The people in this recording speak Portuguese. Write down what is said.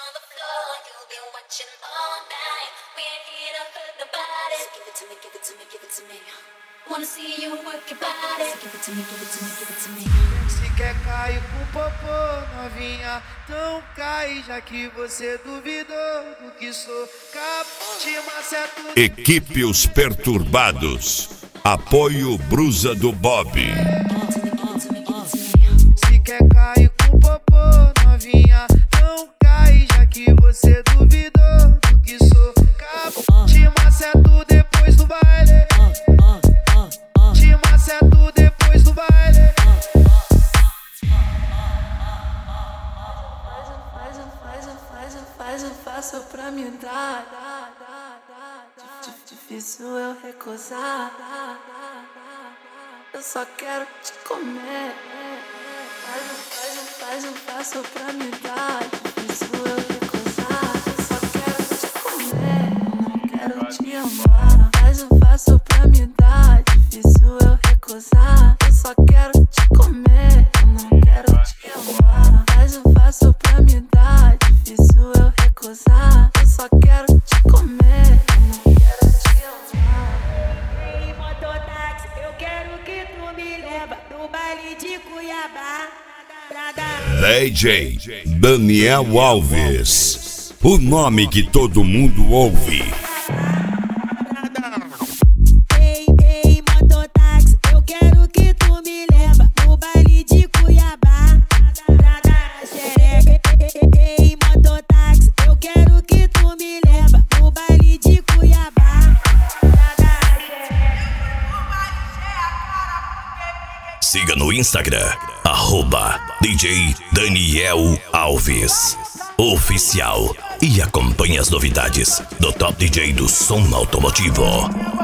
Se quer cair com popô, novinha, então cai, já que você duvidou do que sou capaz de macetar. Equipe Os Perturbados. Apoio Brusa do Bob. Se quer cair com popô, novinha, então cai, já que você duvidou do que sou capaz de macetar depois do baile. Te maceto depois do baile. Faço pra me dar. Difícil eu recusar. Eu só quero te comer. Faço pra me dar. Difícil eu recusar. Eu só quero te comer. Não quero te amar. Faço pra me dar. Difícil eu recusar. Eu só quero te comer. Eu não quero te amar. Faço pra me dar. Difícil eu recusar. Eu só quero te comer. Eu não quero te amar. Ei, mototáxi, eu quero que tu me leva pro baile de Cuiabá. DJ Daniel Alves. O nome que todo mundo ouve. Ei, mototáxi, eu quero que tu me leva pro baile de Cuiabá. Ei, mototáxi, eu quero que tu me leva pro baile de Cuiabá. Siga no Instagram, @DJ Daniel Alves Oficial, e acompanhe as novidades do Top DJ do som automotivo.